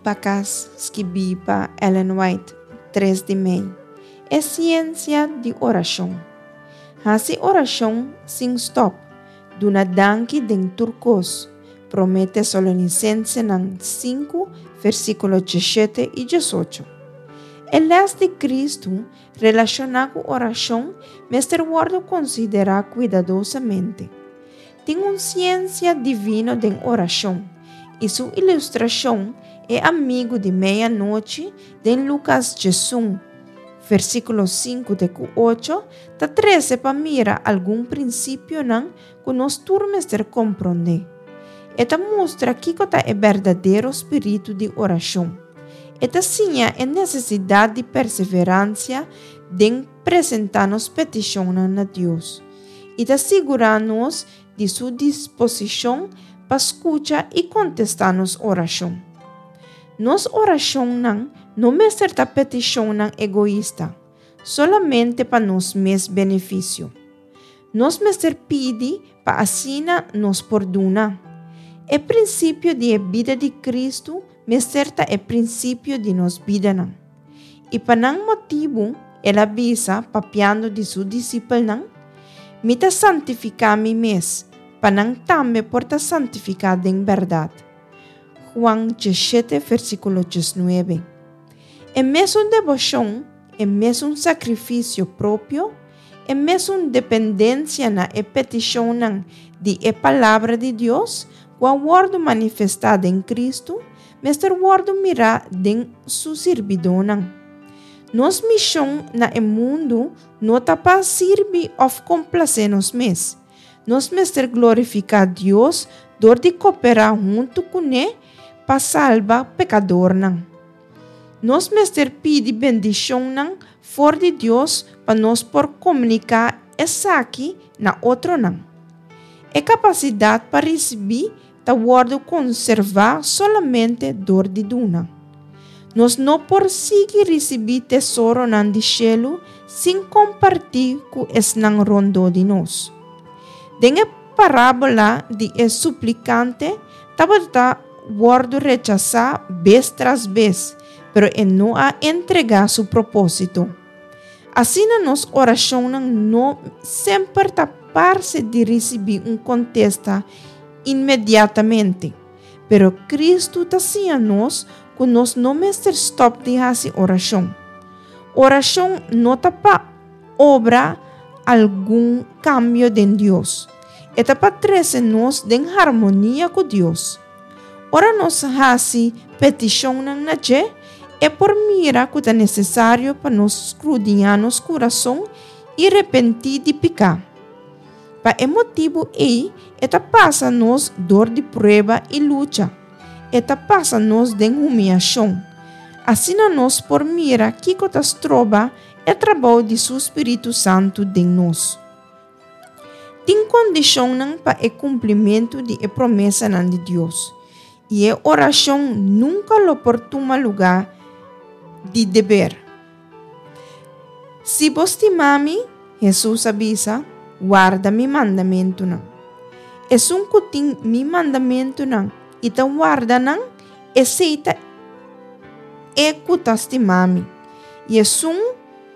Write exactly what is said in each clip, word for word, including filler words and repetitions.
Pacas escrevi Ellen White, três de maio. É ciência de oração. Hasi oração sem stop, duna danki den turcos, promete Solonicense nang cinco, versículo dezessete e dezoito. El las de Cristo, relacionado com oração, Mestre Ward considera cuidadosamente. Tem uma ciência divina de oração, e sua ilustração é amigo de meia-noite de Lucas dezesseis, versículo cinco de oito, ta treze para mira algum princípio não que nós turmes ter compreender. Eta mostra que está é verdadeiro espírito de oração. Eta sinha a necessidade de perseverança de apresentar-nos petições a Deus. E de assegurar-nos de sua disposição para escutar e contestar-nos oração. Nos oração não, não é certa petição não egoísta, solamente para nos mes benefício. Nos mestre pede para assina nos perdona. É princípio de vida de Cristo, mas certa é princípio de nos vida não. E para não motivo, ela avisa papiando de seu discípulo não, me ta santificar-me mes, para não também porta santificado em verdade. Juan dezessete, versículo dezenove. É mesmo devoção, é mesmo um sacrifício próprio, é mesmo dependência na e petição de a palavra de Deus, com a word manifestada em Cristo, Mestre Ward mira de su servidor. Nos missão na e mundo não está para servir of complacer nos mes. Nos mestre glorificar Deus, dor de cooperar junto com ele para salvar pecador. Nos mestre pede bendição fora de Deus para nós por comunicar essa aqui na outro não. É capacidade para receber ta word conservar solamente dor de duna. Nós não por seguir receber tesouro nan de cielo sem compartilhar com es nan rondo de nós. Dengue parábola de es suplicante, tabata word rechazar vez tras vez, pero ele não a entregar su propósito. Assim na nos oração não sempre tapar-se de receber um contesta imediatamente. Pero Cristo está assim a nós que nós não mestre stop de fazer oração. Oração não está para obra algum cambio de Deus. Está para trazer nós em harmonia com Deus. Ora nós fazer petição na je é por mira que é necessário para nós escudriñar nosso coração e arrepentir de pecar. Para esse motivo aí, eta passa nos dor de prueba e luta. Eta passa nos de humilhação. Assim nós por mira que cotas trova é trabalho de seu Espírito Santo de nós. Tem condição para o cumprimento de a promessa de Deus. E a oração nunca lo portuma lugar de dever. Se vos timami, Jesus avisa, guarda mi mandamento não. É um cutim mi mandamento não. E ta guarda não, é seita é cutastimami. E é um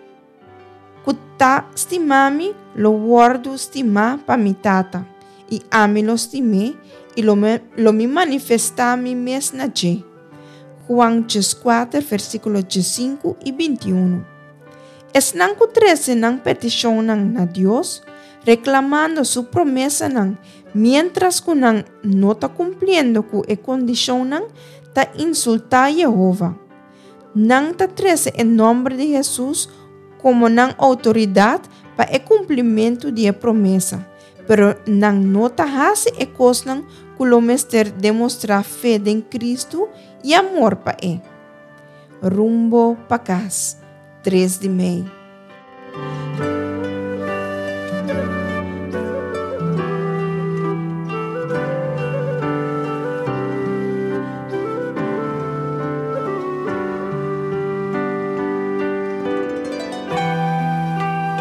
cutastimami lo guardo estima pa mi tata. E ami lo stime e lo, me, lo mi manifesta mi mes na je. Juan quatro, versículo cinco e vinte e um. Es nang kutrese nang petição nang na Deus, reclamando su promesa nang, mientras que nang no está cumpliendo com a condição nang, ta insulta a Jehová. Nang ta trece em nome de Jesus como nang autoridade para o cumprimento de a promesa, pero nang no ta hace e cos nang culomester demonstrar fé em Cristo e amor para ele. Rumbo para casa, três de maio.